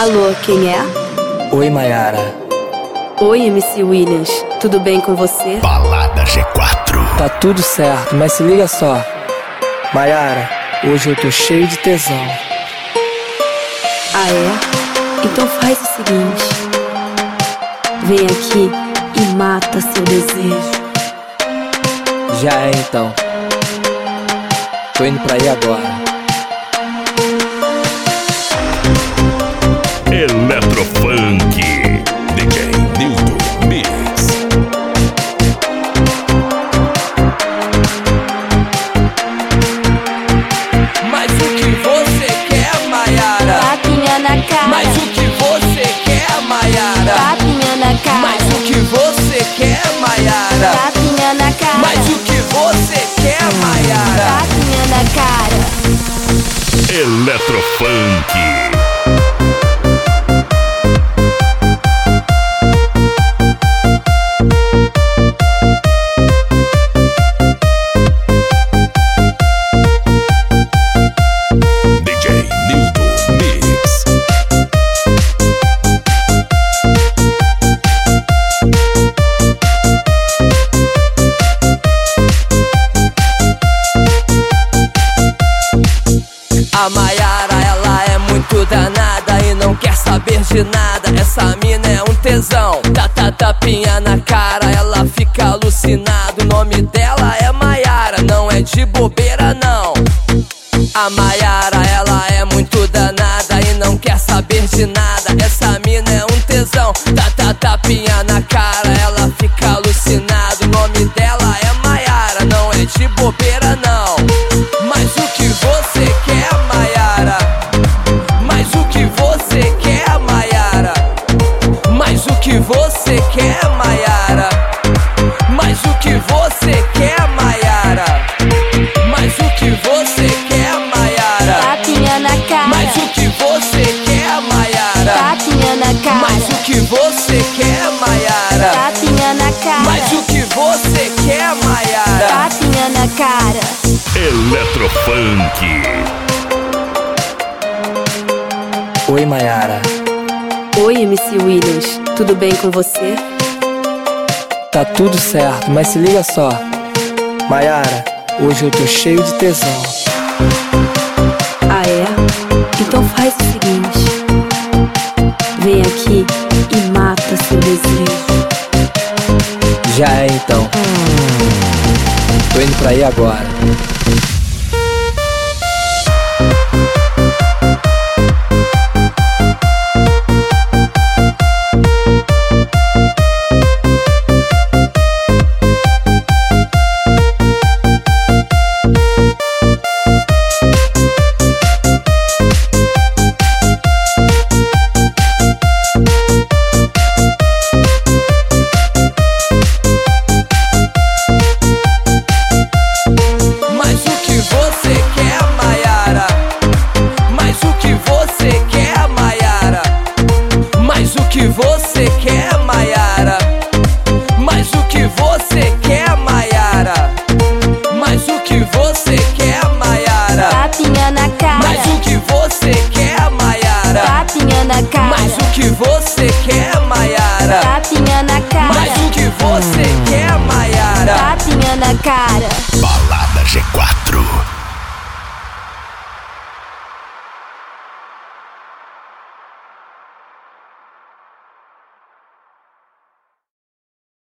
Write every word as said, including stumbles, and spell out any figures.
Alô, quem é? Oi, Mayara. Oi, M C Williams. Tudo bem com você? Balada G quatro. Tá tudo certo, mas se liga só. Mayara, hoje eu tô cheio de tesão. Ah, é? Então faz o seguinte: vem aqui e mata seu desejo. Já é então. Tô indo pra aí agora. Eletrofunk, D J Nilton Mix. Mas o que você quer, Mayara? Tapinha na cara. Mas o que você quer, Mayara? Tapinha na cara. Mas o que você quer, Mayara? Tapinha na cara. Mas o que você quer, Mayara? Tapinha na cara. Eletrofunk. A Mayara, ela é muito danada e não quer saber de nada. Essa mina é um tesão, tá, tá, tapinha na cara, ela fica alucinada. O nome dela é Mayara, não é de bobeira não. A Mayara, ela é muito danada e não quer saber de nada. Essa mina é um tesão, tá, tá, tapinha na cara, ela fica alucinada. O nome dela é Mayara, não é de bobeira não. Mas o que você quer, Mayara? Mas o que você quer, Mayara? Mas o que você quer, Mayara? Mas o que você quer, Mayara? Mas o que você quer, Mayara? Tapinha na cara. Mas o que você quer, Mayara? Tapinha na cara. Mas o que você quer, Mayara? Tapinha na cara. Mas o que você quer, Mayara? Tapinha na cara. Eletrofunk. Oi, Mayara. Oi, M C Williams. Tudo bem com você? Tá tudo certo, mas se liga só. Mayara, hoje eu tô cheio de tesão. Ah, é? Então faz o seguinte: vem aqui e mata seu desejo. Já é então. Tô indo pra aí agora.